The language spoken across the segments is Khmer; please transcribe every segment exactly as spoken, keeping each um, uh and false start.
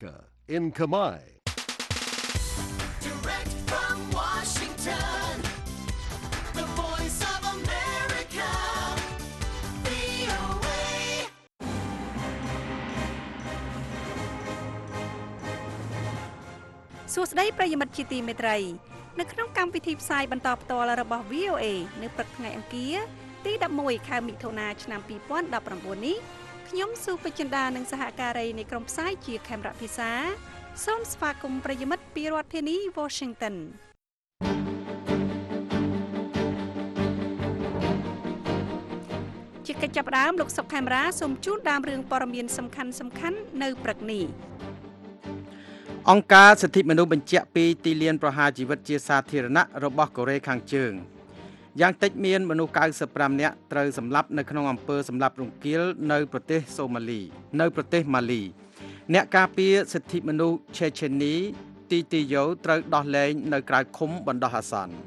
America in Khmer. Direct from Washington, the voice of America, វី អូ เอសួស្តីប្រិយមិត្តជាទីមេត្រីនៅក្នុងកម្មវិធីផ្សាយបន្តផ្ទាល់របស់ វី អូ เอ នៅព្រឹកថ្ងៃអង្គារទីដប់មួយខែមិថុនាឆ្នាំពីរពាន់ដប់ប្រាំបួននេះខ្ញុំស៊ូពេជ្រចិន្តានិងសហការីនៃក្រុមផ្សាយជាខេមរៈភាសាសូមស្វាគមន៍ប្រិយមិត្តពីរដ្ឋធានី Washington ជាកិច្ចចាប់ផ្ដើមលោកសុកខេមរាសូមជូនដើមរឿងព័ត៌មានសំខាន់សំខាន់នៅព្រឹកនេះអង្គការសិទ្ធិមនុស្សបញ្ជាក់ពីទីលានប្រហារជីវិតជាសាធារណៈរបស់កូរ៉េខាងជើងយ៉ាងតិចមានមនុស្សកៅសិបប្រាំនាក់ត្រូវសម្លាប់នៅក្នុងអំពើសម្លាប់រង្គាលនៅប្រទេសសូម៉ាលីនៅប្រទេសម៉ាលីអ្នកការពារសិទ្ធិមនុស្សឆេឆេនីទីទីយ៉ូត្រូវដោះលែងនៅក្រៅឃុំបណ្ដោះអាសន្ន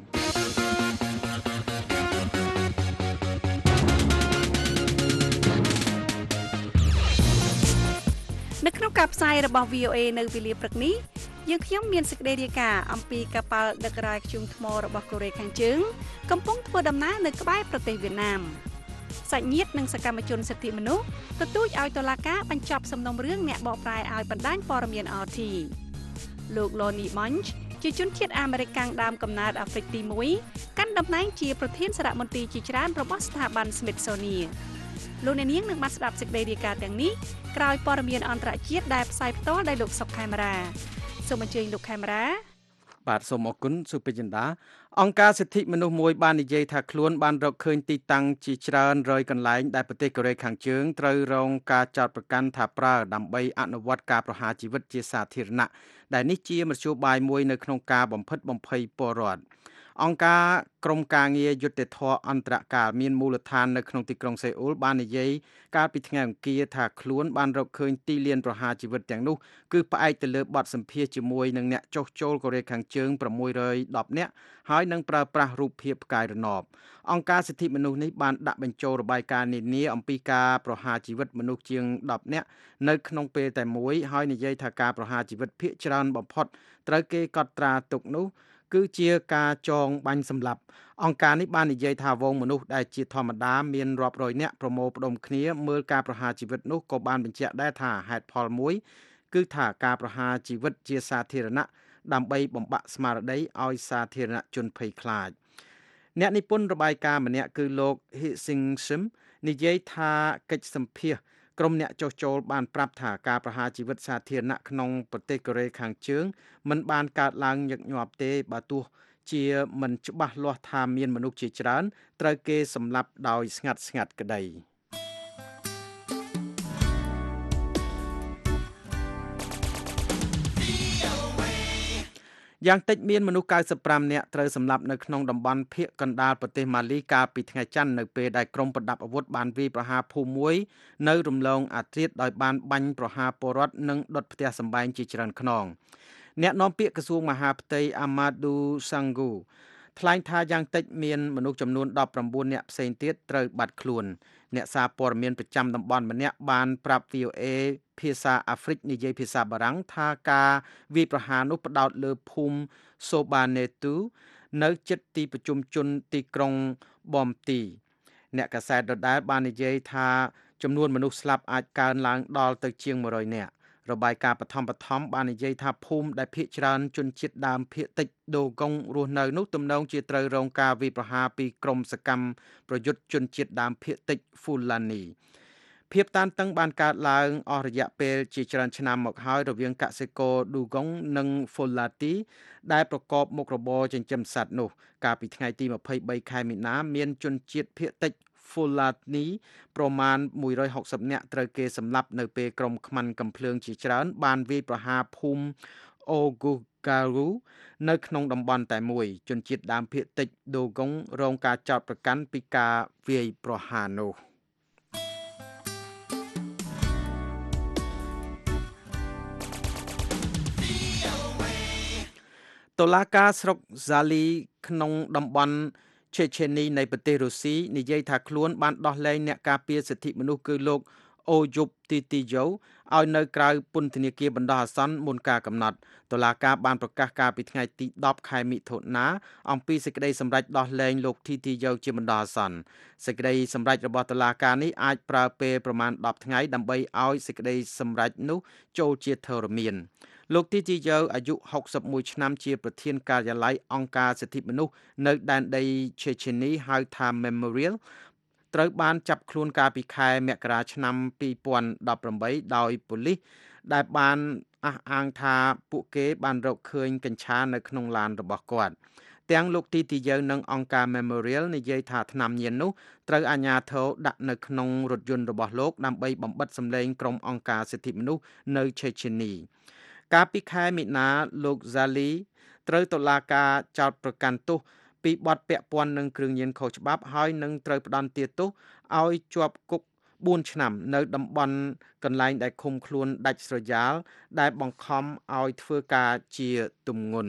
នៅក្នុងការផ្សាយរបស់ វី អូ เอ នៅវេលាព្រឹកនេះយើងខ្ញុំមានសេចក្តីរាយការណ៍អំពីកប៉ាល់ដឹករ៉ែធ្យូងថ្មរបស់កូរ៉េខាងជើងកំពុងធ្វើដំណើរនៅក្បែរប្រទេសវៀតណាមសាច់ញាតិនិងសកម្មជនសិទ្ធិមនុស្សទទូចឲ្យតុលាការបញ្ចប់សំណុំរឿងអ្នកបកប្រែឲ្យបណ្ដាញព័ត៌មាន អារ ที លោក Lonnie Bunch ជាជនជាតិអាមេរិកកាំងដើមកំណើតអាហ្វ្រិកទីមួយកាន់តំណែងជាប្រធានសារមន្ទីរជាច្រើនរបស់ស្ថាប័ន Smithsonian លោកអ្នកនាងនឹងបានស្ដាប់សេចក្តីរាយការណ៍ទាំងនេះក្រោយព័ត៌មានអន្តរជាតិដែលផ្សាយផ្ទាល់ដោយលោកសុកខេមរាសូមអញ្ជើញលោកខេមរាបាទសូមអរគុណសុពេជ្រចិន្តាអង្គការសិទ្ធិមនុស្សមួយបាននិយាយថាខ្លួនបានរកឃើញទីតាំងជាច្រើនរយកន្លែងដែលប្រទេសកូរ៉េខាងជើងត្រូវរងការចោទប្រកាន់ថាប្រើដើម្បីអនុវត្តការប្រហារជីវិតជាសាធារណៈដែលនេះជាមធ្យោបាយមួយនៅក្នុងការបំផិតបំភ័យពលរដ្ឋអង្គការក្រមការងារយុត្តិធម៌អន្តរកាលមានមូលដ្ឋាននៅក្នុងទីក្រុងសេអ៊ូលបាននិយាយកាលពីថ្ងៃអង្គារថាខ្លួនបានរកឃើញទីលានប្រហារជីវិតទាំងនោះគឺផ្អែកទៅលើបទសម្ភាសន៍ជាមួយនឹងអ្នកចុះចូលកូរ៉េខាងជើងប្រាំមួយរយដប់នាក់ហើយនឹងប្រើប្រាស់រូបភាពផ្កាយរណបអង្គការសិទ្ធិមនុស្សនេះបានដាក់បញ្ចូលរបាយការណ៍នានាអំពីការប្រហារជីវិតមនុស្សជាងដប់នាក់នៅក្នុងពេលតែមួយហើយនិយាយថាការប្រហារជីវិតភាគច្រើនបំផុតត្រូវគេកត់ត្រាទុកនោះគឺជាការចងបាញ់សម្លាប់អង្គការនេះបាននិយាយថាវងមនុស្សដែលជាធម្មតាមានរាប់រយនាក់ប្រមូលផ្ដុំគ្នាមើលការប្រហារជីវិតនោះក៏បានបញ្ជាក់ដែរថាហេតុផលមួយគឺថាការប្រហារជីវិតជាសាធារណៈដើម្បីបំបាក់ស្មារតីឲ្យសាធារណជនភ័យខ្លាចអ្នកនិពន្ធរបាយការណ៍ម្នាក់គឺលោក Hsing-sim និយាយថាកិច្ចសម្ភាសក្រុមអ្នកចុះចូលបានប្រាប់ថាការប្រហារជីវិតសាធារណៈក្នុងប្រទេសកូរ៉េខាងជើងមិនបានកើតឡើងញឹកញាប់ទេបើទោះជាមិនច្បាស់លាស់ថាមានមនុស្សជាច្រើនត្រូវគេសម្លាប់ដោយស្ងាត់ស្ងាត់ក្តីយ៉ាងតិចមានមនុស្សកៅសិបប្រាំនាក់ត្រូវសម្លាប់នៅក្នុងតំបន់ភាគកណ្ដាលប្រទេសម៉ាលីកាលពីថ្ងៃច័ន្ទនៅពេលដែលក្រុមប្រដាប់អាវុធបានវាយប្រហារភូមិមួយនៅរំលងអាធ្រាត្រដោយបានបាញ់ប្រហារពលរដ្ឋនិងដុតផ្ទះសម្បែងជាច្រើនខ្នងអ្នកនាំពាក្យក្រសួងមហាផ្ទៃអាម៉ាឌូសាំងហ្គូថ្លែងថាយ៉ាងតិចមានមនុស្សចំនួនដប់ប្រាំបួននាក់ផ្សេងទៀតត្រូវបាត់ខ្លួនអ្នកសារព័ត៌មានប្រចាំតំបន់ម្នាក់បានប្រាប់ វី អូ เอ ភាសាអាហ្វ្រិកនិយាយភាសាបារាំងថាការវាយប្រហារនោះផ្ដោតលើភូមិសូបាណេទូនៅជិតទីប្រជុំជនទីក្រុងបំទីអ្នកកាសែតដដែលបាននិយាយថាចំនួនមនុស្សស្លាប់អាចកើនឡើងដល់ទៅជាងមួយរយនាក់របាយការណ៍បឋមបឋមបាននិយាយថាភូមិដែលភាគច្រើនជនជាតិដើមភាគតិចដូកុងរស់នៅនោះទំនងជាត្រូវរងការវាយប្រហារពីក្រុមសកម្មប្រយុទ្ធជនជាតិដើមភាគតិចហ្វូឡានីភាពតានតឹងបានកើតឡើងអស់រយៈពេលជាច្រើនឆ្នាំមកហើយរវាងកសិករឌូកុងនិងហ្វូឡាទីដែលប្រកបមុខរបរចិញ្ចឹមសត្វនោះកាលពីថ្ងៃទីម្ភៃបីខែមីនាមានជនជាតិភាគតិចហ្វូឡានីប្រមាណមួយរយហុកសិបនាក់ត្រូវគេសម្លាប់នៅពេលក្រុមខ្មាន់កំភ្លើងជាច្រើនបានវាយប្រហារភូមិអូហ្គូការូនៅក្នុងតំបន់តែមួយជនជាតិដើមភាគតិចដូកុងរងការចោទប្រកាន់ពីការវាយប្រហារនោះតុលាការស្រុកហ្សាលីក្នុងតំបន់ឆេឆេនីនៃប្រទេសរុស្ស៊ីនិយាយថាខ្លួនបានដោះលែងអ្នកការពារសិទ្ធិមនុស្សគឺលោកអូយប់ទីទីយ៉ូឲ្យនៅក្រៅពន្ធនាគារបណ្ដោះអាសន្នមុនការកំណត់តុលាការបានប្រកាសកាលពីថ្ងៃទីដប់ខែមិថុនាអំពីសេចក្តីសម្រេចដោះលែងលោកទីទីយ៉ូជាបណ្ដោះអាសន្នសេចក្តីសម្រេចរបស់តុលាការនេះអាចប្រើពេលប្រមាណដប់ថ្ងៃដើម្បីឲ្យសេចក្តីសម្រេចនោះចូលជាធរមានលោកទីទីយ៉ូអាយុហុកសិបមួយឆ្នាំជាប្រធានការិយាល័យអង្គការសិទ្ធិមនុស្សនៅដែនដីឆេឆេនីហៅថា Memorial ត្រូវបានចាប់ខ្លួនកាលពីខែមករាឆ្នាំពីរពាន់ដប់ប្រាំបីដោយប៉ូលីសដែលបានអះអាងថាពួកគេបានរកឃើញកញ្ឆានៅក្នុងឡានរបស់គាត់ទាំងលោកទីទីយើងនិងអង្គការ Memorial និយាយថាថ្នាំញៀននោះត្រូវអាជ្ញាធរដាក់នៅក្នុងរថយន្តរបស់លោកដើម្បីបំបិតសម្លេងក្រុមអង្គការសិទ្ធិមនុស្សនៅឆេឆេនីកាលពីខែមិនិនាលោក Zali ត្រូវតុលាការចោទប្រកាន់ទោសពីបទពាក់ព័ន្ធនឹងគ្រឿងញៀនខុសច្បាប់ហើយនឹងត្រូវផ្ដន្ទាទោសឲ្យជាប់គុកបួនឆ្នាំនៅតំបន់កន្លែងដែលឃុំខ្លួនដាច់ស្រយាលដែលបង្ខំឲ្យធ្វើការជាទម្ងន់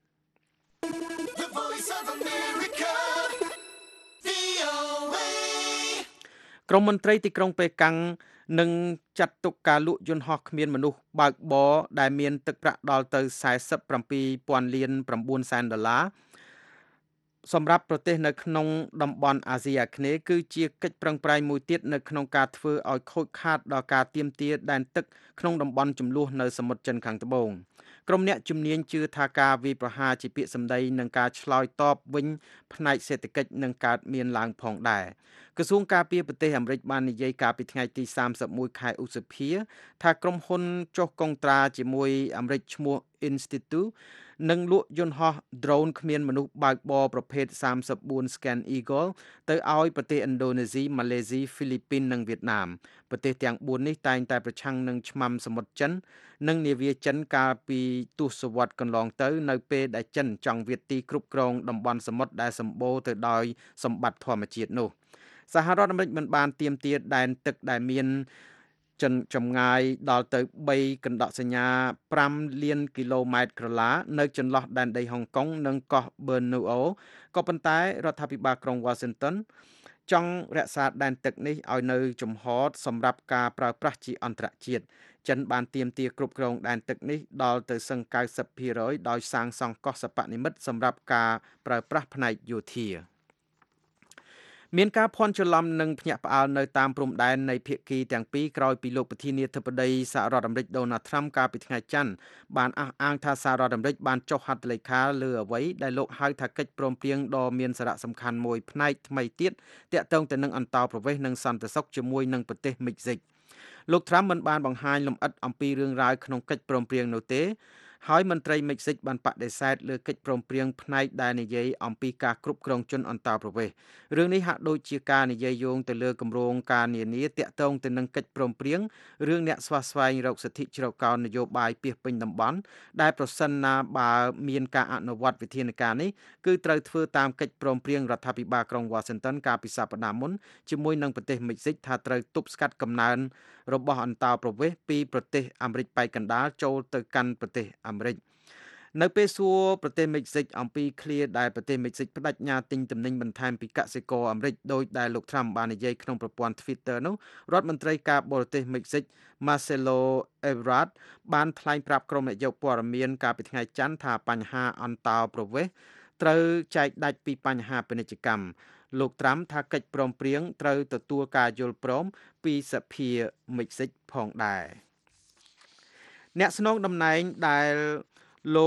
The voice of America, វី អូ เอក្រមមន្ត្រីទីក្រុងប៉េកាំងនឹងចាត់ទុកការលក់យន្តហោះគ្មានមនុស្សបើកបរដែលមានទឹកប្រាក់ដល់ទៅសែសិបប្រាំពីរពាន់លានប្រាំបួនសែនដុល្លារសម្រាប់ប្រទេសនៅក្នុងតំបន់អាស៊ីអាគ្នេយ៍គឺជាកិច្ចប្រឹងប្រែងមួយទៀតនៅក្នុងការធ្វើឲ្យខូចខាតដល់ការទាមទារដែនទឹកក្នុងតំបន់ចំនួននៅសមុទ្រចិនខាងត្បូងក្រុមអ្នកជំនាញជឿថាការវាយប្រហារជាពាក្យសម្ដីនឹងការឆ្លើយតបវិញផ្នែកសេដ្ឋកិច្ចនឹងកើតមានឡើងផងដែរក្រសួងការពារប្រទេសអាមេរិកបាននិយាយកាលពីថ្ងៃទីសាមសិបមួយខែឧសភាថាក្រុមហ៊ុនចុះកុងត្រាជាមួយអាមេរិកឈ្មោះ Institute នឹងលក់យន្តហោះ drone គ្មានមនុស្សបើកបរប្រភេទសាមសិបបួន Scan Eagle ទៅឲ្យប្រទេសឥណ្ឌូនេស៊ី ម៉ាឡេស៊ី ហ្វីលីពីននិងវៀតណាមប្រទេសទាំងបួននេះតែងតែប្រឆាំងនឹងឆ្មាំសមុទ្រចិននិងនាវាចិនកាលពីទសវត្សរ៍កន្លងទៅនៅពេលដែលចិនចង់វាយទីគ្រប់គ្រងតំបន់សមុទ្រដែលសម្បូរទៅដោយសម្បត្តិធម្មជាតិនោះសហរដ្ឋអាមេរិកមិនបានទាមទារដែនទឹកដែលមានចិនចម្ងាយដល់ទៅបីកណ្ដកសញ្ញាប្រាំលានគីឡូម៉ែត្រក្រឡានៅចន្លោះដែនដីហុងកុងនិងកោះប៊ឺននូអូក៏ប៉ុន្តែរដ្ឋាភិបាលក្រុង Washington ចង់រក្សាដែនទឹកនេះឲ្យនៅចំហសម្រាប់ការប្រើប្រាស់ជាអន្តរជាតិចិនបានទាមទារគ្រប់គ្រងដែនទឹកនេះដល់ទៅសឹង កៅសិបភាគរយ ដោយសាងសង់កោះសព្វនិមិត្តសម្រាប់ការប្រើប្រាស់ផ្នែកយោធាមានការភ័ន្តច្រឡំនិងភ្ញាក់ផ្អើលនៅតាមព្រំដែននៃភាគីទាំងពីរក្រោយពីលោកប្រធានាធិបតីសហរដ្ឋអាមេរិក Donald Trump កាលពីថ្ងៃច័ន្ទបានអះអាងថាសហរដ្ឋអាមេរិកបានចុះហត្ថលេខាលើអ្វីដែលលោកហៅថាកិច្ចព្រមព្រៀងដ៏មានសារៈសំខាន់មួយផ្នែកថ្មីទៀតទាក់ទងទៅនឹងអន្តោប្រវេសន៍និងសន្តិសុខជាមួយនឹងប្រទេសមិចស៊ិកលោក Trump មិនបានបង្ហាញលម្អិតអំពីរឿងរ៉ាវក្នុងកិច្ចព្រមព្រៀងនោះទេហើយមន្ត្រីមិចស៊ិកបានបដិសេធលើកិច្ចព្រមព្រៀងផ្នែកដែលនិយាយអំពីការគ្រប់គ្រងជនអន្តោប្រវេសន៍រឿងនេះហាក់ដូចជាការនិយាយយោងទៅលើគម្រោងការនានាទាក់ទងទៅនឹងកិច្ចព្រមព្រៀងរឿងអ្នកស្វះស្វែងរកសិទ្ធិជ្រកកោននយោបាយពាសពេញតំបន់ដែលប្រសិនណាបើមានការអនុវត្តវិធានការនេះគឺត្រូវធ្វើតាមកិច្ចព្រមព្រៀងរដ្ឋាភិបាលក្រុង Washington កាលពីសប្តាហ៍មុនជាមួយនឹងប្រទេសមិចស៊ិកថាត្រូវទប់ស្កាត់កំណើនរបស់អន្តោប្រវេសន៍ពីប្រទេសអាមេរិកប៉ែកកណ្ដាលចូលទៅកាន់ប្រទេសអាមេរិកនៅពេលសួរប្រទេសមិចស៊ិកអំពីឃ្លាដែលប្រទេសមិចស៊ិកបដិញ្ញាទិញទំនិញបន្ថែមពីកសិករអាមេរិកដោយដែលលោក Trump បាននិយាយក្នុងប្រព័ន្ធ Twitter នោះរដ្ឋមន្ត្រីការបរទេសមិចស៊ិក Marcelo Ebrard បានថ្លែងប្រាប់ក្រុមអ្នកយកព័ត៌មានកាលពីថ្ងៃច័ន្ទថាបញ្ហាអន្តោប្រវេសន៍ត្រូវចែកដាច់ពីបញ្ហាពាណិជ្ជកម្មលោក Trump ថាកិច្ចព្រមព្រៀងត្រូវទទួលការយល់ព្រមពីសភាមិចស៊ិកផងដែរអ្នកស្នងតំណែងដែលលោក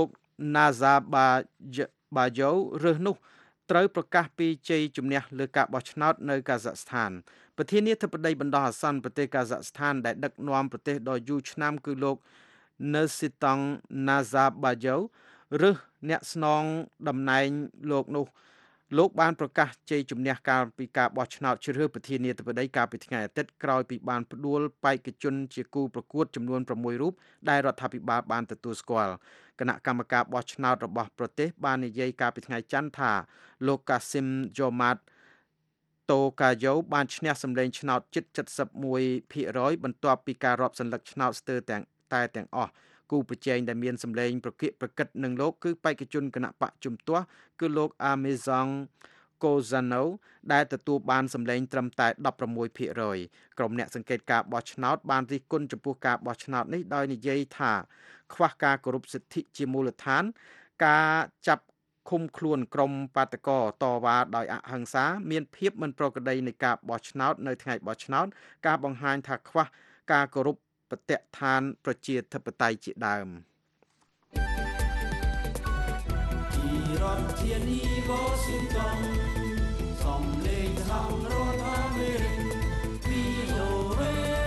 Nazarbayev រើសនោះត្រូវប្រកាសពីជ័យជំនះលើការបោះឆ្នោតនៅកាហ្សាក់ស្ថានប្រធានាធិបតីបណ្ដោះអាសន្នប្រទេសកាហ្សាក់ស្ថានដែលដឹកនាំប្រទេសដ៏យូរឆ្នាំគឺលោក Nursultan Nazarbayev រើសអ្នកស្នងតំណែងលោកនោះលោកបានប្រកាសជ័យជំនះកាលពីការបោះឆ្នោតជ្រើសរើសប្រធានាធិបតីកាលពីថ្ងៃអាទិត្យក្រោយពីបានផ្ដួលបេក្ខជនជាគូប្រកួតចំនួនប្រាំមួយរូបដែលរដ្ឋាភិបាលបានទទួលស្គាល់គណៈកម្មការបោះឆ្នោតរបស់ប្រទេសបាននិយាយកាលពីថ្ងៃច័ន្ទថាលោក Kasim Jomart Tokayev បានឈ្នះសម្លេងឆ្នោតជិត เจ็ดสิบเอ็ดភាគរយ បន្ទាប់ពីការរាប់សន្លឹកឆ្នោតស្ទើរទាំងតែទាំងអស់គូប្រជែងដែលមានសម្លេងប្រកិកប្រកិតនឹងលោកគឺបេក្ខជនគណៈបកជំទាស់គឺលោក Amazon Cozzano ដែលទទួលបានសម្លេងត្រឹមតែ ដប់ប្រាំមួយភាគរយ ក្រុមអ្នកសង្កេតការបោះឆ្នោតបានរិះគន់ចំពោះការបោះឆ្នោតនេះដោយនិយាយថាខ្វះការគោរពសិទ្ធិជាមូលដ្ឋានការចាប់ឃុំខ្លួនក្រុមបាតកោតវ៉ាដោយអហិង្សាមានភាពមិនប្រក្រតីនៃការបោះឆ្នោតនៅថ្ងៃបោះឆ្នោតការបង្ហាញថាខ្វះការគោរពបទដ្ឋានប្រជាធិបតេយ្យជាដើមពីរដ្ឋធានី Washington សំឡេងសហរដ្ឋអាមេរិក វី អូ เอ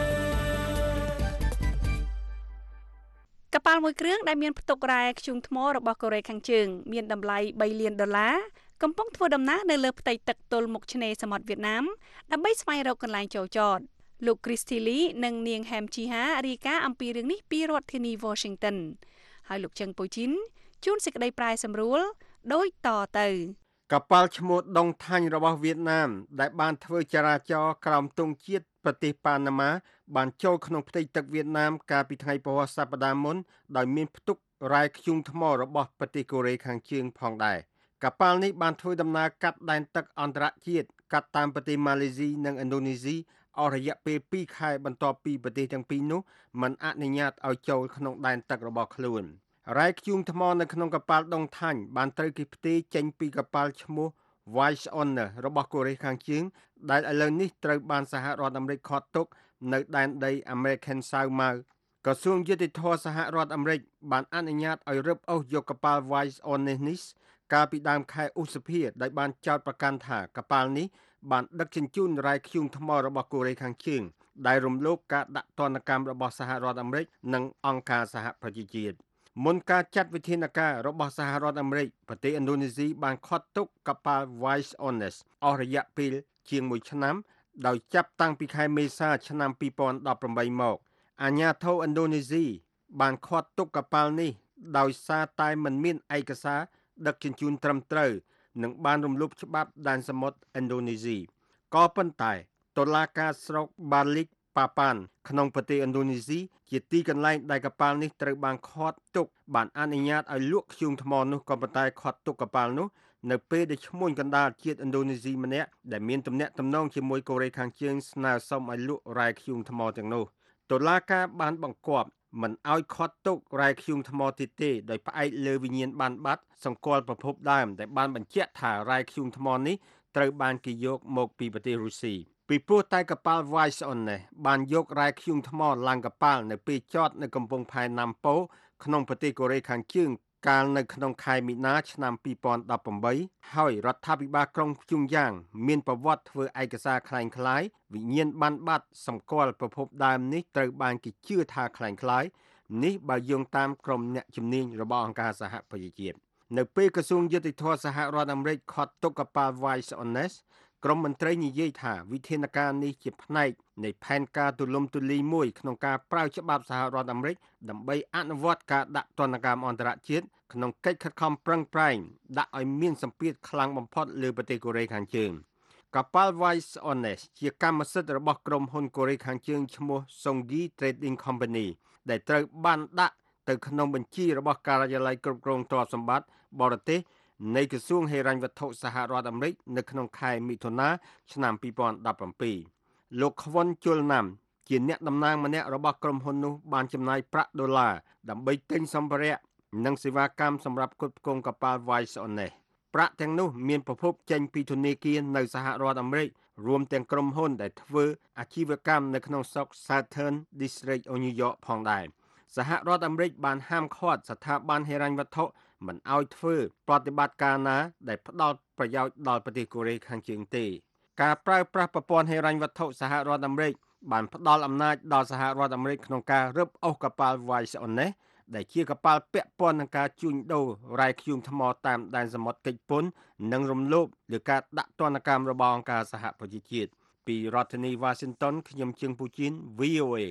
កប៉ាល់មួយគ្រឿងដែលមានផ្ទុករ៉ែធ្យូងថ្មរបស់កូរ៉េខាងជើងមានតម្លៃបីលានដុល្លារកំពុងធ្វើដំណើរនៅលើផ្ទៃទឹកទល់មុខឆ្នេរសមុទ្រវៀតណាមដើម្បីស្វែងរកកន្លែងចូលចតលោក Christy Lee និងនាង Hem Chi-ha រាយការណ៍អំពីរឿងនេះពីរដ្ឋធានី Washington ហើយលោកជឹងពូជីនជួនសេចក្តីប្រាយសម្រួលដូចតទៅកប៉ាល់ឈ្មោះដុងថាញ់របស់វៀតណាមដែលបានធ្វើចរាចរណ៍ក្រោមទង់ជាតិប្រទេសប៉ាណាម៉ាបានចូលក្នុងផ្ទៃទឹកវៀតណាមកាលពីថ្ងៃពហុសប្តាហ៍មុនដោយមានផ្ទុករ៉ែធ្យូងថ្មរបស់ប្រទេសកូរ៉េខាងជើងផងដែរកប៉ាល់នេះបានធ្វើដំណើរកាត់ដែនទឹកអន្តរជាតិកាត់តាមប្រទេសម៉ាឡេស៊ីនិងឥណ្ឌូនេស៊ីអស់រយៈពេលពីរខែបន្ទាប់ពីប្រទេសទាំងពីរនោះមិនអនុញ្ញាតឲ្យចូលក្នុងដែនទឹករបស់ខ្លួនរ៉ែធ្យូងថ្មនៅក្នុងកប៉ាល់ដុងថាញ់បានត្រូវគេផ្ទេរចេញពីកប៉ាល់ឈ្មោះ Wise Honor របស់កូរ៉េខាងជើងដែលឥឡូវនេះត្រូវបានសហរដ្ឋអាមេរិកឃាត់ទុកនៅដែនដី American South មកក្រសួងយុតិធម៌សហរដ្ឋអាមេរិកបានអនុញ្ញាតឲ្យរឹបអូសយកកប៉ាល់ Wise Honor នេះកាលពីដើមខែឧសភាដោយបានចោទប្រកាន់ថាកប៉ាល់នេះបានដឹកជញ្ជូនរ៉ែធ្យូងថ្មរបស់កូរ៉េខាងជើងដែលរំលោភការដាក់ទណ្ឌកម្មរបស់សហរដ្ឋអាមេរិកនិងអង្គការសហប្រជាជាតិមុនការចាត់វិធានការរបស់សហរដ្ឋអាមេរិកប្រទេសឥណ្ឌូនេស៊ីបានឃាត់ទុកកប៉ាល់ Wise Honor អស់រយៈពេលជាងមួយឆ្នាំដោយចាប់តាំងពីខែមេសាឆ្នាំពីរពាន់ដប់ប្រាំបីមកអាជ្ញាធរឥណ្ឌូនេស៊ីបានឃាត់ទុកកប៉ាល់នេះដោយសារតែមិនមានឯកសារដឹកជញ្ជូនត្រឹមត្រូវនិងបានរំលោភច្បាប់ដែនសមុទ្រឥណ្ឌូនេស៊ីក៏ប៉ុន្តែតុលាការស្រុកបាលីកប៉ាប៉ានក្នុងប្រទេសឥណ្ឌូនេស៊ីជាទីកន្លែងដែលកប៉ាល់នេះត្រូវបានឃាត់ទុកបានអនុញ្ញាតឲ្យលក់ធ្យូងថ្មនោះក៏ប៉ុន្តែឃាត់ទុកកប៉ាល់នោះនៅពេលដែលឈ្មួញកណ្ដាលជាតិឥណ្ឌូនេស៊ីម្នាក់ដែលមានទំនាក់ទំនងជាមួយកូរ៉េខាងជើងស្នើសុំឲ្យលក់រ៉ែធ្យូងថ្មទាំងនោះតុលាការបានបង្គាប់មិនឲ្យឃាត់ទុករ៉ែធ្យូងថ្មទៀតទេដោយផ្អែកលើវិញ្ញាណប័ណ្ណបត្រសម្គាល់ប្រភពដើមដែលបានបញ្ជាក់ថារ៉ែធ្យូងថ្មនេះត្រូវបានគេយកមកពីប្រទេសរុស្ស៊ីពីព្រោះតែកប៉ាល់ Wise Honor បានយករ៉ែធ្យូងថ្មឡើងកប៉ាល់នៅពេលចតនៅកំពង់ផែណាំប៉ូក្នុងប្រទេសកូរ៉េខាងជើងកាលនៅក្នុងខែមីនាឆ្នាំពីរពាន់ដប់ប្រាំបីហើយរដ្ឋាភិបាលក្រុងភ្យុងយ៉ាងមានប្រវត្តិធ្វើឯកសារคล้ายៗវិញ្ញាណប័ណ្ណបត្រសម្គាល់ប្រភពដើមនេះត្រូវបានគេជឿថាคล้ายៗនេះបើយោងតាមក្រុមអ្នកជំនាញរបស់អង្គការសហប្រជាជាតិនៅពេលក្រសួងយុតិធម៌សហរដ្ឋអាមេរិកឃាត់ទុកកប៉ាល់ Wise Honorក្រុមមន្ត្រីនិយាយថាវិធានការនេះជាផ្នែកនៃផែនការទូលំទូលាយមួយក្នុងការប្រើច្បាប់សហរដ្ឋអាមេរិកដើម្បីអនុវត្តការដាក់ទណ្ឌកម្មអន្តរជាតិក្នុងកិច្ចខិតខំប្រឹងប្រែងដាក់ឲ្យមានសម្ពាធខ្លាំងបំផុតលើប្រទេសកូរ៉េខាងជើងកប៉ាល់ Wise Honor ជាកម្មសិទ្ធិរបស់ក្រុមហ៊ុនកូរ៉េខាងជើងឈ្មោះ Songyi Trading Company ដែលត្រូវបានដាក់ទៅក្នុងបញ្ជីរបស់ការិយាល័យគ្រប់គ្រងទ្រព្យសម្បត្តិបរទេសនៃក្រសួងហិរញ្ញវត្ថុសហរដ្ឋអាមេរិកនៅក្នុងខែមិថុនាឆ្នាំពីរពាន់ដប់ប្រាំពីរលោកខ្វិនជុលណាំជាអ្នកតំណាងម្នាក់របស់ក្រុមហ៊ុននោះបានចំណាយប្រាក់ដុល្លារដើម្បីទិញសម្ភារៈនិងសេវាកម្មសម្រាប់ផ្គត់ផ្គង់កប៉ាល់ Wise Honor ប្រាក់ទាំងនោះមានប្រភពចេញពីធនាគារនៅសហរដ្ឋអាមេរិករួមទាំងក្រុមហ៊ុនដែលធ្វើអាជីវកម្មនៅក្នុងស្រុក Southern District of New York ផងដែរសហរដ្ឋអាមេរិកបានហាមឃាត់ស្ថាប័នហិរញ្ញវត្ថុមិនឲ្យធ្វើប្រតិបត្តិការណាដែលផ្ដល់ប្រយោជន៍ដល់ប្រទេសកូរ៉េខាងជើងទេការប្រើប្រាស់ប្រព័ន្ធហិរញ្ញវត្ថុសហរដ្ឋអាមេរិកបានផ្ដល់អំណាចដល់សហរដ្ឋអាមេរិកក្នុងការរឹបអូសកប៉ាល់ Wise Honor ដែលជាកប៉ាល់ពាក់ព័ន្ធនឹងការជួញដូររ៉ែធ្យូងថ្មតាមដែនសមុទ្រកិច្ចពន្ធនិងរំលោភលើការដាក់ទណ្ឌកម្មរបស់អង្គការសហប្រជាជាតិពីរដ្ឋធានី Washington ខ្ញុំជឹងពូជីន វី អូ เอ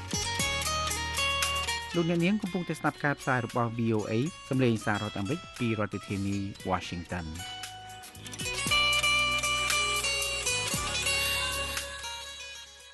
លោកអ្នកនាងកំពុងតែស្ដាប់ការផ្សាយរបស់ វី អូ เอ សម្លេងសាររដ្ឋអាមេរិកពីរដ្ឋធានី Washington ន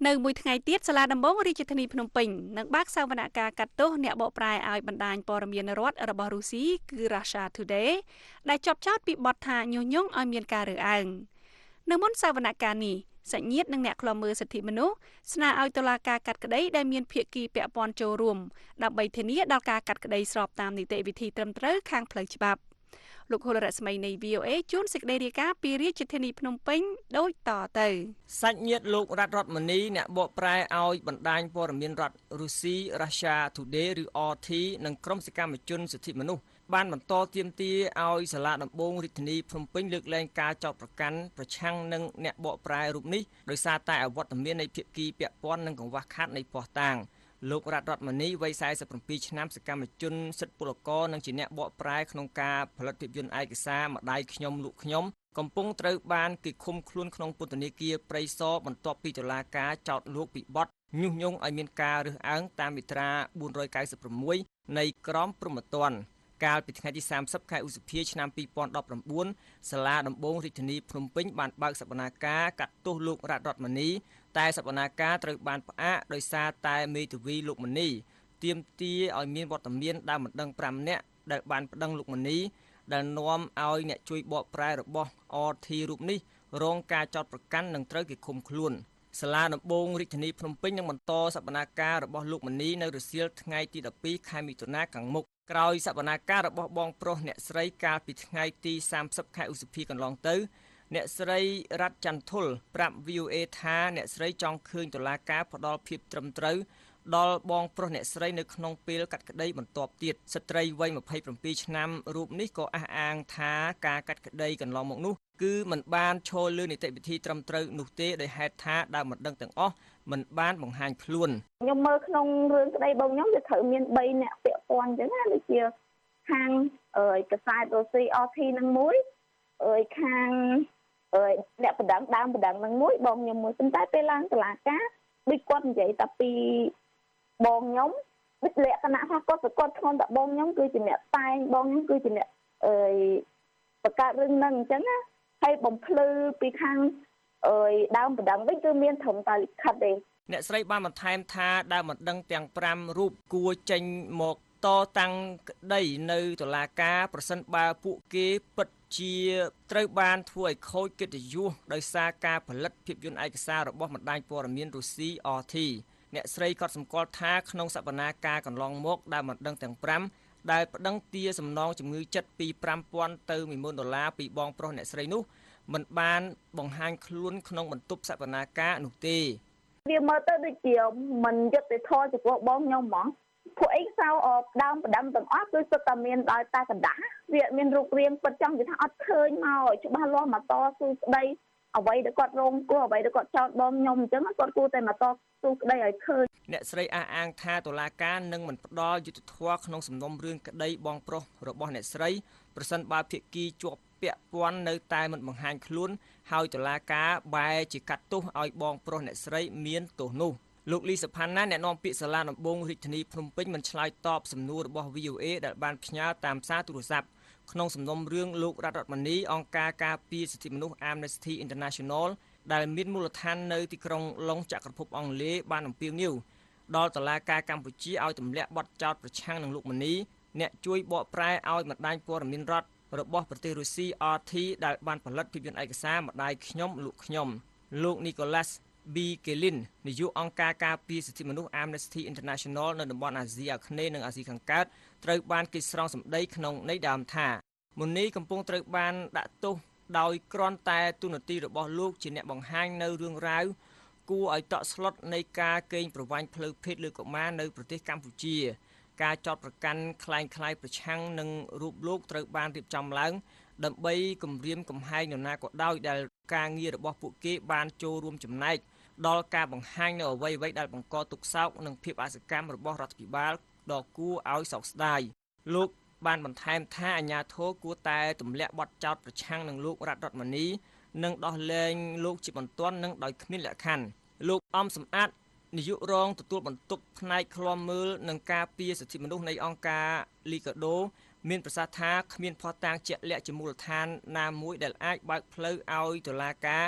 នៅមួយថ្ងៃទៀតសាលាដំបងរាជធានីភ្នំពេញនឹងបើកសវនកម្មកាត់ទោសអ្នកបកប្រែឲ្យបណ្ដាញព័ត៌មានរដ្ឋរបស់រុស្ស៊ីគឺ Russia Today ដែលជាប់ចោទពីបទថាញុះញង់ឲ្យមានការរើសអើងនៅមុនសវនកម្មនេះសញ្ញាតនិងអ្នកខ្លាំមើលសិទ្ធិមនុស្សស្នើឲ្យតុលាការកាត់ក្តីដែលមានភាគីពាក់ព័ន្ធចូលរួមដើម្បីធានាដល់ការកាត់ក្តីស្របតាមនីតិវិធីត្រឹមត្រូវខាងផ្លូវច្បាប់លោកហុលរស្មីនៃ វី អូ เอ ជួនសេចក្តីរាយការណ៍ពីរាជធានីភ្នំពេញដូចតទៅសាច់ញាតិលោករដ្ឋរដ្ឋមនីអ្នកបកប្រែឲ្យបណ្ដាញព័ត៌មានរដ្ឋរុស្ស៊ី Russia Today ឬ អារ ที និងក្រុមសកម្មជនសិទ្ធិមនុស្សបានបន្តទាមទារឲ្យសាលាដំបងរាជធានីភ្នំពេញលើកលែងការចោទប្រកាន់ប្រឆាំងនឹងអ្នកបកប្រែរូបនេះដោយសារតែអវត្តមាននៃភាគីពាក់ព័ន្ធនឹងកង្វះខាតនៃភស្តុតាងលោករដ្ឋរដ្ឋមនីវ័យសែសិប៧ឆ្នាំសកម្មជនសិទ្ធិពលករនិងជាអ្នកបកប្រែក្នុងការផលិតភាពយន្តឯកសារម្ដាយខ្ញុំលោកខ្ញុំកំពុងត្រូវបានគេឃុំខ្លួនក្នុងពន្ធនាគារព្រៃសរបន្ទាប់ពីតុលាការចោទលោកពីបទញុះញង់ឲ្យមានការរើសអើងតាមមាត្រាបួនរយកៅសិប៦នៃក្រមព្រហ្មទណ្ឌកាលពីថ្ងៃទីសាមសិបខែឧសភាឆ្នាំពីរពាន់ដប់ប្រាំបួនសាលាដំបងរាជធានីភ្នំពេញបានបើកសវនាការកាត់ទោសលោករដ្ឋរដ្ឋមនីតែសវនាការត្រូវបានផ្អាកដោយសារតែមេធាវីលោកមនីទាមទារឲ្យមានវត្តមានដើមមិនដឹងប្រាំនាក់ដែលបានប្តឹងលោកមនីដែលនាំឲ្យអ្នកជួយបកប្រែរបស់ អារ ที រូបនេះរងការចោទប្រកាន់និងត្រូវគេឃុំខ្លួនសាលាដំបងរាជធានីភ្នំពេញនឹងបន្តសវនាការរបស់លោកមនីនៅរសៀលថ្ងៃទីដប់ពីរខែមិថុនាខាងមុខក្រោយសវនាការរបស់បងប្រុសអ្នកស្រីកាលពីថ្ងៃទីសាមសិបខែឧសភាកន្លងទៅអ្នកស្រីរ៉ាត់ច័ន្ទធុលប្រាប់ វី អូ เอ ថាអ្នកស្រីចង់ឃើញតុលាការផ្ដល់ភាពត្រឹមត្រូវដល់បងប្រុសអ្នកស្រីនៅក្នុងពេលកាត់ក្តីបន្ទាប់ទៀតស្ត្រីវ័យម្ភៃប្រាំពីរឆ្នាំរូបនេះក៏អះអាងថាការកាត់ក្តីកន្លងមកនោះគឺមិនបានឈលលើនីតិវិធីត្រឹមត្រូវនោះទេដោយហេតុថាដើមមិនដឹងទាំងអស់មិនបានបង្ហាញខ្លួនខ្ញុំមើលក្នុងរឿងក្តីបងខ្ញុំវាត្រូវមានបីអ្នកពាក់ព័ន្ធអញ្ចឹងណាដូចជាខាងអឺកសែតរុស្ស៊ី អារ ที នឹងមួយអឺខាងអឺអ្នកបណ្ដឹងដើមបណ្ដឹងនឹងមួយបងខ្ញុំមួយប៉ុន្តែពេលឡើងតុលាការដូចគាត់និយាយតែពីបងខ្ញុំដូចលក្ខណៈថាគាត់ប្រកបធ្ងន់តែបងខ្ញុំគឺជាអ្នកតែងបងខ្ញុំគឺជាអ្នកអឺបង្កើតរឿងហ្នឹងអញ្ចឹងណាហើយបំភ្លឺពីខាងអើយដើមបណ្ដឹងវិញគឺមានត្រឹមតែលិខិតទេអ្នកស្រីបានបន្ថែមថាដើមបណ្ដឹងទាំងប្រាំរូបគួរចេញមកតតាំងក្តីនៅតុលាការប្រសិនបើពួកគេពិតជាត្រូវបានធ្វើឲ្យខូចកិត្តិយសដោយសារការផលិតភាពយន្តឯកសាររបស់បណ្ដាញព័ត៌មានរុស្ស៊ី អារ ที អ្នកស្រីក៏សម្គាល់ថាក្នុងសវនាការកន្លងមកដើមបណ្ដឹងទាំងប្រាំដែលប្តឹងទាសំណងជំងឺចិត្តពីប្រាំពាន់ទៅមួយម៉ឺនដុល្លារពីបងប្រុសអ្នកស្រីនោះមិនបានបង្ហាញខ្លួនក្នុងបន្ទប់សវនាការនោះទេវាមើលទៅដូចជាមិនយុត្តិធម៌ចំពោះបងខ្ញុំហ្មងពួកអីសៅអបដើមផ្ដាំទាំងអស់គឺសុទ្ធតែមានដោយតែកណ្ដាស់វាមានរូបរាងពិតចង់និយាយថាអត់ឃើញមកច្បាស់លាស់មកតស៊ូស្ដីអ្វីដែលគាត់រងគ្រោះអ្វីដែលគាត់ចោទបងខ្ញុំអញ្ចឹងគាត់គួរតែមកតស៊ូក្តីឲ្យឃើញអ្នកស្រីអះអាងថាតុលាការនឹងមិនផ្ដល់យុត្តិធម៌ក្នុងសំណុំរឿងក្តីបងប្រុសរបស់អ្នកស្រីប្រសិនបើភាគីជាប់ពាក់ព័ន្ធនៅតែមិនបង្ហាញខ្លួនហើយតុលាការបែរជាកាត់ទោសឲ្យបងប្រុសអ្នកស្រីមានទោសនោះលោកលីសុផាន់ណាអ្នកនាំពាក្យសាលាដំបងរាជធានីភ្នំពេញមិនឆ្លើយតបសំណួររបស់ វី អូ เอ ដែលបានផ្ញើតាមសារទូរស័ព្ទក្នុងសំណុំរឿងលោករដ្ឋរដ្ឋមនីអង្គការការពារសិទ្ធិមនុស្ស Amnesty International ដែលមានមូលដ្ឋាននៅទីក្រុងឡុងចក្រភពអង់គ្លេសបានអំពាវនាវដល់តុលាការកម្ពុជាឲ្យទម្លាក់បទចោទប្រឆាំងនឹងលោកមនីអ្នកជួយបកប្រែឲ្យបណ្ដាញព័ត៌មានរដ្ឋរបស់ប្រទេសរុស្ស៊ី អារ ที ដែលបានផលិតភាពយន្តឯកសារម្ដាយខ្ញុំលោកខ្ញុំលោក Nicholas B. Kelin នាយកអង្គការការពារសិទ្ធិមនុស្ស Amnesty International នៅតំបន់អាស៊ីអាគ្នេយ៍និងអាស៊ីខាងកើតត្រូវបានគេស្រង់សម្ដីក្នុងន័យដើមថាមុនីកំពុងត្រូវបានដាក់ទោសដោយគ្រាន់តែទូនាទីរបស់លោកជាអ្នកបង្ហាញនៅរឿងរ៉ាវគួរឲ្យតក់ស្លុតនៃការកេងប្រវ័ញ្ចផ្លូវភេទលើកុមារនៅប្រទេសកម្ពុជាការចោទប្រកាន់คล้ายៗប្រឆាំងនឹងរូបលោកត្រូវបានរៀបចំឡើងដើម្បីគំរាមកំហែងនរណាក៏ដោយដែលការងាររបស់ពួកគេបានចូលរួមចំណែកដល់ការបង្ហាញនៅអ្វីៗដែលបង្កទុក្ខសោកនិងភាពអសកម្មរបស់រដ្ឋាភិបាលដ៏គួរឲ្យសោកស្ដាយលោកបានបន្ថែមថាអាជ្ញាធរគួរតែទម្លាក់បទចោទប្រឆាំងនឹងលោករដ្ឋរដ្ឋមនីនិងដោះលែងលោកជាបន្ទាន់និងដោយគ្មានលក្ខខណ្ឌលោកអំសំអាតនាយករងទទួលបន្ទុកផ្នែកឃ្លាំមើលនិងការពារសិទ្ធិមនុស្សនៃអង្គការលីកាដូមានប្រសាសន៍ថាគ្មានភស្តុតាងជាក់លាក់ជាមូលដ្ឋានណាមួយដែលអាចបើកផ្លូវឲ្យតុលាការ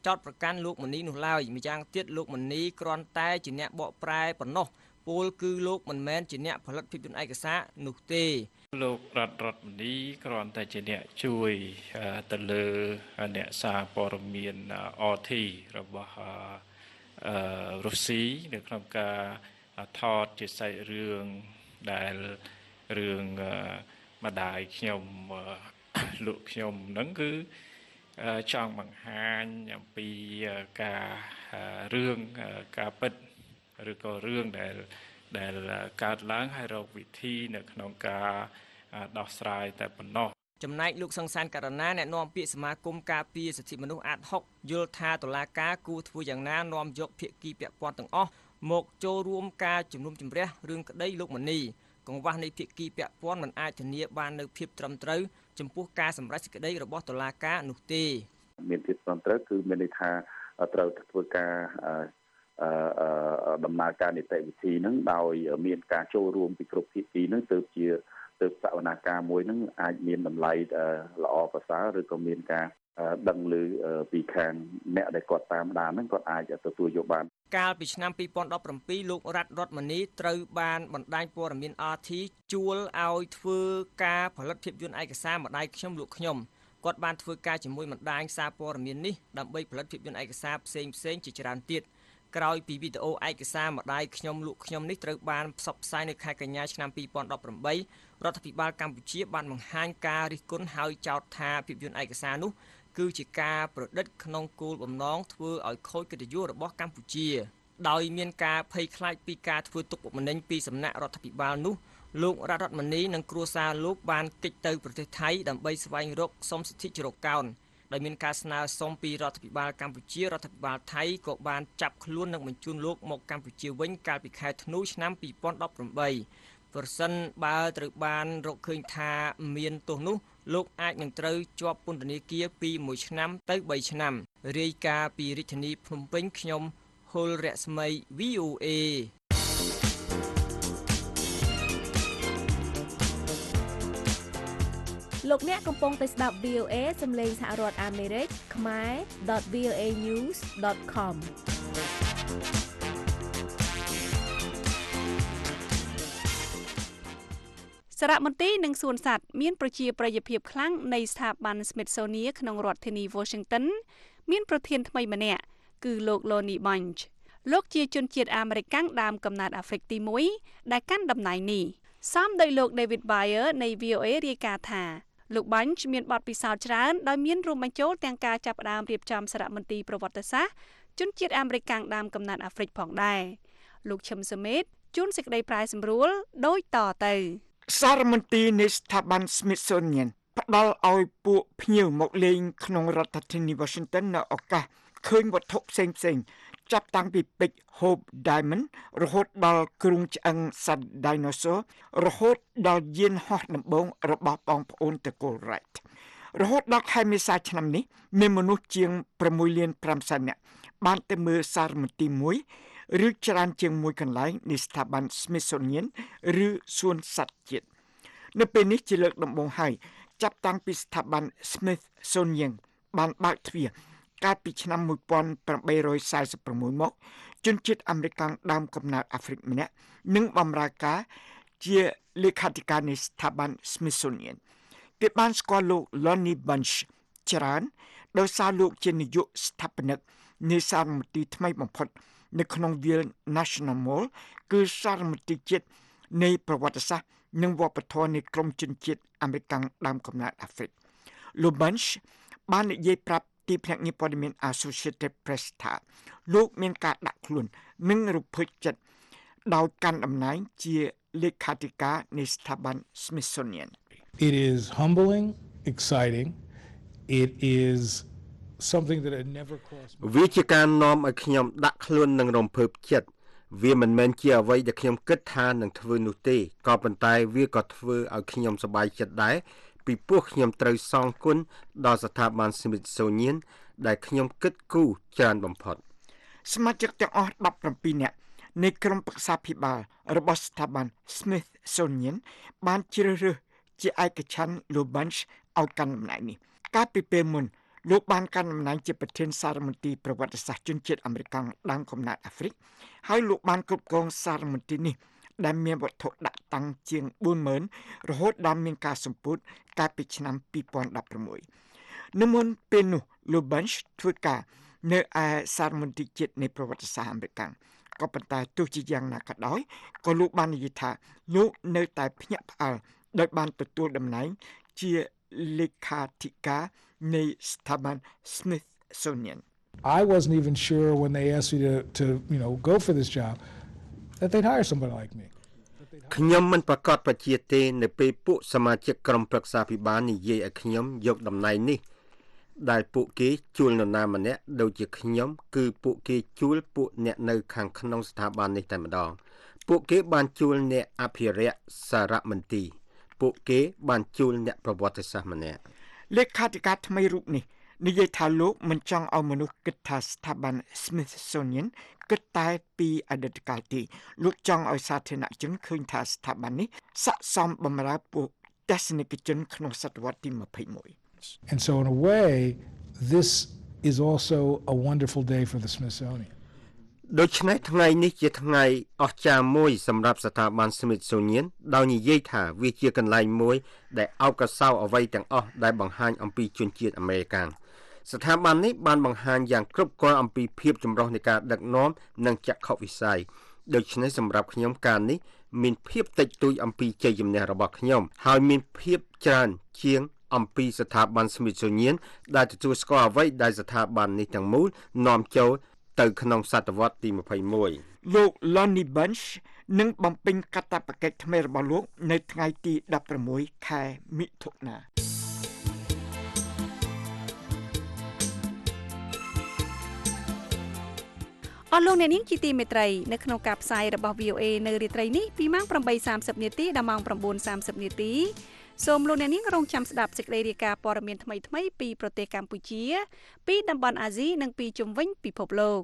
ចោទប្រកាន់លោកមនីនោះឡើយម្យ៉ាងទៀតលោកមនីគ្រាន់តែជាអ្នកបកប្រែប៉ុណ្ណោះពលគឺលោកមិនមែនជាអ្នកផលិតភាពយន្តឯកសារនោះទេលោករដ្ឋរដ្ឋមនីគ្រាន់តែជាអ្នកជួយទៅលើអ្នកសារព័ត៌មាន អ ធី របស់រុស្ស៊ីនៅក្នុងការថតជាសាច់រឿងដែលរឿងម្ដាយខ្ញុំលោកខ្ញុំហ្នឹងគឺចង់បង្ហាញអំពីការរឿងការពិតឬក៏រឿងដែលដែលកើតឡើងហើយរកវិធីនៅក្នុងការដោះស្រាយតែប៉ុណ្ណោះចំណែកលោកសង្សានករណាអ្នកនាំពាក្យសមាគមការពារសិទ្ធិមនុស្សអាតហុកយល់ថាតុលាការគួរធ្វើយ៉ាងណានាំយកភាគីពាក់ព័ន្ធទាំងអស់មកចូលរួមការជំនុំជម្រះរឿងក្តីលោកមនីកង្វះនៃភាគីពាក់ព័ន្ធមិនអាចធានាបាននូវភាពត្រឹមត្រូវចំពោះការសម្រេចសេចក្តីរបស់តុលាការនោះទេមានភាពត្រឹមត្រូវគឺមានន័យថាត្រូវធ្វើការដំណើរការនីតិវិធីហ្នឹងដោយមានការចូលរួមពីគ្រប់ភាគីហ្នឹងទើបជាទើបសវនាការមួយហ្នឹងអាចមានតម្លៃល្អប្រសើរឬក៏មានការដឹងឮពីខាងអ្នកដែលគាត់តាមដានហ្នឹងគាត់អាចទទួលយកបានកាលពីឆ្នាំពីរពាន់ដប់ប្រាំពីរលោករដ្ឋរដ្ឋមនីត្រូវបានបណ្ដាញព័ត៌មាន អ ធី ជួលឲ្យធ្វើការផលិតភាពយន្តឯកសារម្ដាយខ្ញុំលោកខ្ញុំគាត់បានធ្វើការជាមួយបណ្ដាញសារព័ត៌មាននេះដើម្បីផលិតភាពយន្តឯកសារផ្សេងផ្សេងជាច្រើនទៀតក្រោយពីវីដេអូឯកសារម្ដាយខ្ញុំលោកខ្ញុំនេះត្រូវបានផ្សព្វផ្សាយនៅខែកញ្ញាឆ្នាំពីរពាន់ដប់ប្រាំបីរដ្ឋាភិបាលកម្ពុជាបានបង្ហាញការរិះគន់ហើយចោទថាភាពយន្តឯកសារនោះគឺជាការប្រឌិតក្នុងគោលបំណងធ្វើឲ្យខូចកិត្តិយសរបស់កម្ពុជាដោយមានការភ័យខ្លាចពីការធ្វើទុកបុកម្នេញពីសំណាក់រដ្ឋាភិបាលនោះលោករដ្ឋរដ្ឋមនីនិងគ្រួសារលោកបានគេចទៅប្រទេសថៃដើម្បីស្វែងរកសុំសិទ្ធិជ្រកកោនដោយមានការស្នើសុំពីរដ្ឋាភិបាលកម្ពុជារដ្ឋាភិបាលថៃក៏បានចាប់ខ្លួននិងបញ្ជូនលោកមកកម្ពុជាវិញកាលពីខែធ្នូឆ្នាំពីរពាន់ដប់ប្រាំបីប្រសិនបើត្រូវបានរកឃើញថាមានទោសនោះលោកអាចនឹងត្រូវជាប់ពន្ធនាគារពីមួយឆ្នាំទៅបីឆ្នាំរាយការណ៍ពីរាជធានីភ្នំពេញខ្ញុំហុលរស្មី វី អូ អេលោកអ្នកកំពុងតែស្ដាប់ វី អូ អេ សំឡេងសហរដ្ឋអាមេរិកខ្មែរ .វី អូ เอ news ដត com សារមន្ទីរនិងសួនសត្វមានប្រជាប្រិយភាពខ្លាំងនៃស្ថាប័ន Smithsonian ក្នុងរដ្ឋធានី Washington មានប្រធានថ្មីម្នាក់គឺលោក Lonnie Bunch លោកជាជនជាតិអាមេរិកដើមកំណើតអាហ្វ្រិកទីមួយដែលកាន់តំណែងនេះសមដោយលោក David Bayer នៃ វី អូ អេ រាយការណ៍ថាលោក Bunch មានបទពិសោធន៍ច្រើនដោយមានរួមបញ្ចូលទាំងការចាប់ផ្ដើមរៀបចំសារមន្ទីរប្រវត្តិសាស្ត្រជនជាតិអាមេរិកដើមកំណើតអាហ្វ្រិកផងដែរលោកឈឹមសមេតជួនសេចក្តីប្រាយសម្រួលដូចតទៅសារមន្ទីរនៃស្ថាប័ន Smithsonian ផ្ដល់ឲ្យពួកភ្ញៀវមកលេងក្នុងរដ្ឋធានី Washington នៅឱកាសឃើញវត្ថុផ្សេងផ្សេងចាប់តាំងពីពេជ្រ Hope Diamond រហូតដល់គ្រុងឆ្អឹងសត្វ Dinosaur រហូតដល់យានហោះដំបងរបស់បងប្អូនតកូល Wright រហូតដល់ខែមេសាឆ្នាំនេះមានមនុស្សជាងប្រាំមួយលានប្រាំសែននាក់បានទៅមើលសារមន្ទីរមួយឬច្រើនជាងមួយកន្លែងនៃស្ថាប័ន Smithsonian ឬសួនសត្វជាតិនៅពេលនេះជាលើកដំបូងហើយចាប់តាំងពីស្ថាប័ន Smithsonian បានបើកទ្វារកាលពីឆ្នាំmột nghìn tám trăm bốn mươi sáuមកជនជាតិអាមេរិកដើមកំណើតអាហ្វ្រិកម្នាក់នឹងបម្រើការជាលេខាធិការនៃស្ថាប័ន Smithsonian គេបានស្គាល់លោក Lonnie Bunch ច្រើនដោយសារលោកជានាយកស្ថាបនិកនៃសារមន្ទីរថ្មីបំផុតនៅក្នុងវាល National Mall គឺសារមន្ទីរជាតិនៃប្រវត្តិសាស្ត្រនិងវប្បធម៌នៃក្រុមជនជាតិអាមេរិកដើមកំណើតអាហ្វ្រិកលោក Bunch បាននិយាយប្រាប់ទីភ្នាក់ងារព័ត៌មាន Associated Press ថាលោកមានការដាក់ខ្លួននិងរំភើបចិត្តដោយកាន់តំណែងជាលេខាធិការនៃស្ថាប័ន Smithsonian. It is humbling, exciting. It is something that had never crossed. វាជាការនាំឲ្យខ្ញុំដាក់ខ្លួននិងរំភើបចិត្តវាមិនមែនជាអ្វីដែលខ្ញុំគិតថានឹងធ្វើនោះទេក៏ប៉ុន្តែវាក៏ធ្វើឲ្យខ្ញុំសប្បាយចិត្តដែរពីព្រោះខ្ញុំត្រូវសងគុណដល់ស្ថាប័ន Smithsonian ដែលខ្ញុំគិតគូរច្រើនបំផុតសមាជិកទាំងអស់ដប់ប្រាំពីរនាក់នៃក្រុមប្រឹក្សាភិបាលរបស់ស្ថាប័ន Smithsonian បានជ្រើសរើសជាឯកច្ឆន្ទលោក Bunch ឲ្យកាន់តំណែងនេះកាលពីពេលមុនលោកបានកាន់តំណែងជាប្រធានសារមន្ទីរប្រវត្តិសាស្ត្រជនជាតិអាមេរិកដើមកំណើតអាហ្វ្រិកហើយលោកបានគ្រប់គ្រងសារមន្ទីរនេះដែលមានវត្ថុដាក់តាំងជាង bốnម៉ឺន រហូតដល់មានការសម្ពោធកាលពីឆ្នាំ ពីរពាន់ដប់ប្រាំមួយ នៅមុនពេលនោះលោក Bunch ធ្វើការនៅឯសារមន្ទីរជាតិនៃប្រវត្តិសាស្ត្រអាមេរិកក៏ប៉ុន្តែទោះជាយ៉ាងណាក៏ដោយក៏លោកបាននិយាយថាលោកនៅតែភ្ញាក់ផ្អើលដោយបានទទួលតំណែងជាលេខាធិការនៃស្ថាប័ន Smithsonian. I wasn't even sure when they asked me to to you know go for this job that they'd hire somebody like me. ខ្ញុំមិនប្រកាសបជាទេនៅពេលពួកសមាជិកក្រុមប្រឹក្សាពិបាលនិយាយឲ្យខ្ញុំយកតំណែងនេះដែលពួកគេជួលនរណាម្នាក់ដូចជាខ្ញុំគឺពួកគេជួលពួកអ្នកនៅខាងក្នុងស្ថាប័ននេះតែម្ដងពួកគេបានជួលអ្នកអភិរក្សសារមន្ទីរពួកគេបានជួលអ្នកប្រវត្តិសាស្ត្រម្នាក់លេខាធិការថ្មីរូបនេះនិយាយថាលោកមិនចង់ឲ្យមនុស្សគិតថាស្ថាប័ន Smithsonian គិតតែពីអតីតកាលទេលោកចង់ឲ្យសាធារណជនឃើញថាស្ថាប័ននេះស័ក្តិសមបម្រើពួកទស្សនិកជនក្នុងសតវត្សទីยี่สิบเอ็ด And so in a way this is also a wonderful day for the Smithsonian. ដូច្នេះថ្ងៃនេះជាថ្ងៃអស្ចារ្យមួយសម្រាប់ស្ថាប័ន Smithsonian ដោយនិយាយថាវាជាកន្លែងមួយដែលអោបកសោអ្វីទាំងអស់ដែលបង្ហាញអំពីជនជាតិអាមេរិកស្ថាប័ននេះបានបង្ហាញយ៉ាងគ្រប់គ្រាន់អំពីភាពចម្រុះនៃការដឹកនាំនិងចក្ខុវិស័យដូច្នេះសម្រាប់ខ្ញុំការនេះមានភាពតិចតួចអំពីជ័យជំនះរបស់ខ្ញុំហើយមានភាពច្រើនជាងអំពីស្ថាប័ន Smithsonian ដែលទទួលស្គាល់អ្វីដែលស្ថាប័ននេះទាំងមូលនាំចូលទៅក្នុងសតវត្សទីยี่สิบเอ็ดលោក Lonnie Bunch នឹងបំពេញកាតព្វកិច្ចថ្មីរបស់លោកនៅថ្ងៃទីដប់ប្រាំមួយខែមិថុនាអស់លោកអ្នកនាងជាទីមេត្រីនៅក្នុងការផ្សាយរបស់ វី អូ អេ នៅរាត្រីនេះពីម៉ោងប្រាំបីសាមសិបនាទីដល់ម៉ោង៩សាមសិបនាទីសូមលោកអ្នកនាងរងចាំស្ដាប់សេចក្តីរាយការណ៍ព័ត៌មានថ្មីៗពីប្រទេសកម្ពុជាពីតំបន់អាស៊ីនិងពីជុំវិញពិភពលោក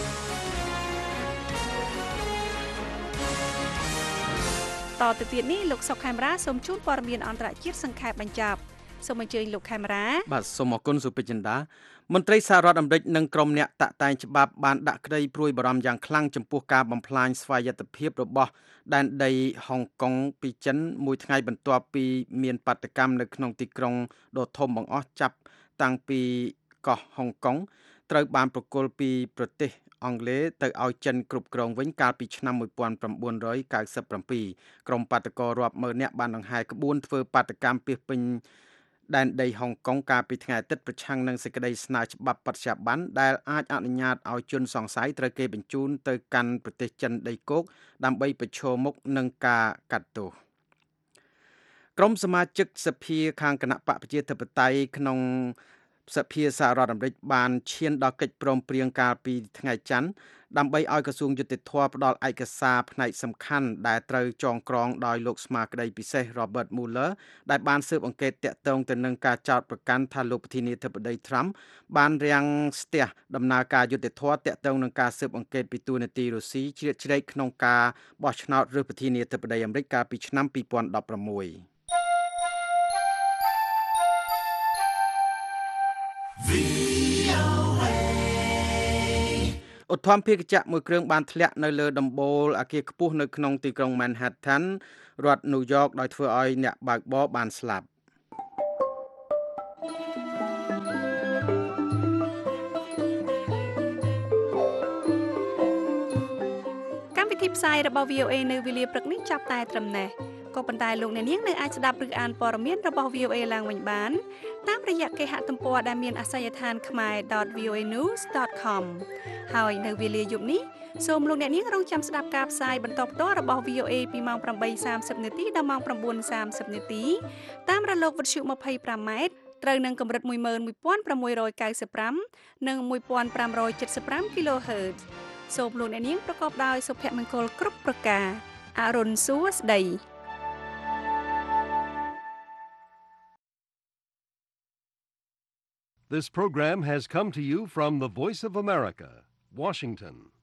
តទៅទៀតនេះលោកសុកខេមរាសូមជូនព័ត៌មានអន្តរជាតិសង្ខេបបញ្ចប់សូមអញ្ជើញលោកខេមរាបាទសូមអរគុណសុពេចិន្តាមន្ត្រីសហរដ្ឋអាមេរិកនិងក្រុមអ្នកតាក់តែងច្បាប់បានដាក់ក្តីព្រួយបារម្ភយ៉ាងខ្លាំងចំពោះការបំផ្លាញស្វ័យយត្តភាពរបស់ដែនដីហុងកុងពីចិនមួយថ្ងៃបន្ទាប់ពីមានបាតុកម្មនៅក្នុងទីក្រុងដ៏ធំបង្អស់ចាប់តាំងពីកោះហុងកុងត្រូវបានប្រគល់ពីប្រទេសអង់គ្លេសទៅឲ្យចិនគ្រប់គ្រងវិញកាលពីឆ្នាំmột nghìn chín trăm chín mươi bảyក្រុមបាតកោរាប់ម៉ឺននាក់បានដង្ហែក្បួនធ្វើបាតកម្មពាសពេញដែនដីហុងកុងកាលពីថ្ងៃអាទិត្យប្រឆាំងនឹងសេចក្តីស្នើច្បាប់បច្ចុប្បន្នដែលអាចអនុញ្ញាតឲ្យជនសង្ស័យត្រូវគេបញ្ជូនទៅកាន់ប្រទេសចិនដីគោកដើម្បីប្រឈមមុខនឹងការកាត់ទោសក្រុមសមាជិកសភាខាងគណៈបកប្រជាធិបតេយ្យក្នុងសភាសហរដ្ឋអាមេរិកបានឈានដល់កិច្ចព្រមព្រៀងកាលពីថ្ងៃច័ន្ទដើម្បីឲ្យក្រសួងយុតិធធម៌ផ្ដល់ឯកសារផ្នែកសំខាន់ដែលត្រូវចងក្រងដោយលោកស្មារតីពិសេស Robert Mueller ដែលបានស៊ើបអង្កេតតាក់ទងទៅនឹងការចោទប្រកាន់ថាលោកប្រធានាធិបតី Trump បានរាំងស្ទះដំណើរការយុតិធធម៌តាក់ទងនឹងការស៊ើបអង្កេតពីទូនាទីរុស្ស៊ីជ្រៀតជ្រែកក្នុងការបោះឆ្នោតឬប្រធានាធិបតីអាមេរិកកាលពីឆ្នាំពីរពាន់ដប់ប្រាំមួយឧទ្ធម្ភាគចក្រមួយគ្រឿងបានធ្លាក់នៅលើដំបូលអគារខ្ពស់នៅក្នុងទីក្រុង Manhattan រដ្ឋ New York ដោយធ្វើឲ្យអ្នកបើកបរបានស្លាប់កម្មវិធីផ្សាយរបស់ វី អូ អេ នៅវេលាព្រឹកនេះចាប់តែត្រឹមនេះក៏ប៉ុន្តែលោកអ្នកនាងនៅអាចស្ដាប់ឬអានព័ត៌មានរបស់ វី អូ អេ ឡើងវិញបានតាមរយៈគេហទំព័រដែលមានអាសយដ្ឋាន khmae dot v o a news dot com ហើយនៅវេលាយប់នេះសូមលោកអ្នកនាងរងចាំស្ដាប់ការផ្សាយបន្តផ្ទាល់របស់ វី អូ អេ ពីម៉ោងប្រាំបីសាមសិបនាទីដល់ម៉ោង៩សាមសិបនាទីតាមរលកវិទ្យុยี่สิบห้าម៉ែត្រត្រូវនឹងកម្រិតmột một năm chín chín nămនិងmột five seven five គីឡូហឺត សូមលោកអ្នកនាងប្រកបដោយសុភមង្គលគ្រប់ប្រការអរុនសួស្ដី This program has come to you from the Voice of America, Washington.